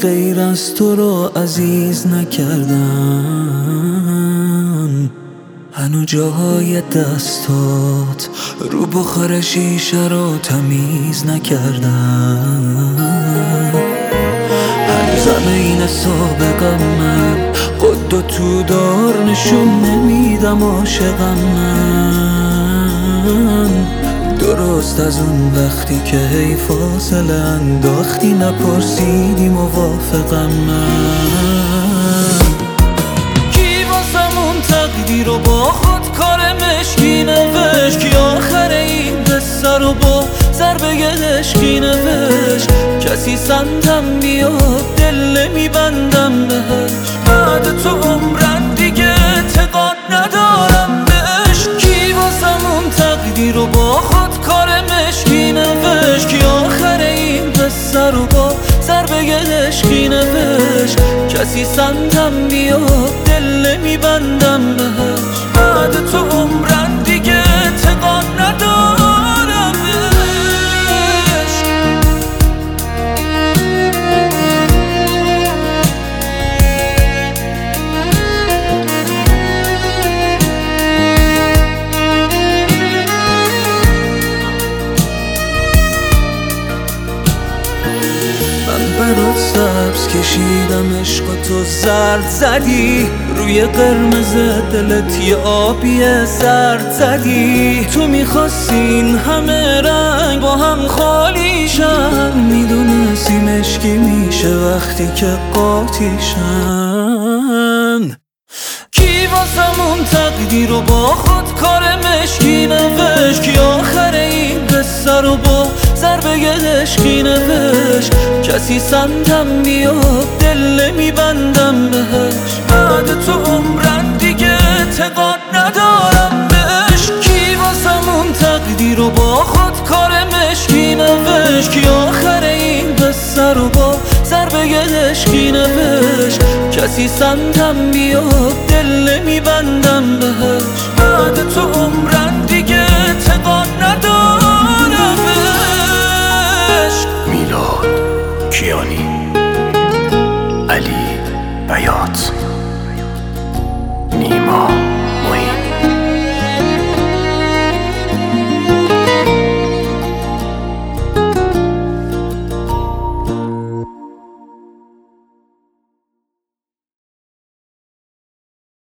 غیر از تو رو عزیز نکردم. هنو جاهای دستات رو بخار شیشه رو تمیز نکردم. هنوزم این سابقم من قد و تو دار نشون نمیدم عاشقم من. درست از اون وقتی که هی فاصله انداختی نپرسیدی موافقم من. کی واسمون تقدیر رو با خود کار مشکی نوشت، کی آخر این قصه رو با ضربه عشقی نوشت. کسی سمتم بیاد دل نمیبندم بهش، بعد تو عمرن دیگه اعتقاد ندارم بهش. کی واسمون تقدیر رو با خود کار مشکی نوشت، کی آخر این قصه رو با ضربه عشقی نوشت. کسی سمتم بیاد دل نمیبندم بهش، بعد تو عمرن دیگه اعتقاد ندارم بهش. برات سبز کشیدم عشق تو زرد زدی، روی قرمز دلت یه آبی زرد زدی. تو میخواستین همه رنگ با هم خالیشن، میدونستی مشکی میشه وقتی که قاطیشن. کی واسمون تقدیر رو با خود کار مشکی نوشت، کی آخر این قصه رو با ضربه عشقی نوشت. کسی سمتم بیاد دل نمیبندم بهش، بعد تو عمرن دیگه اعتقاد ندارم بهش. کی واسمون تقدیر رو با خود کار مشکی نوشت، کی آخر این قصه رو با ضربه عشقی نوشت. کسی سمتم بیاد دل نمیبندم بهش، بعد تو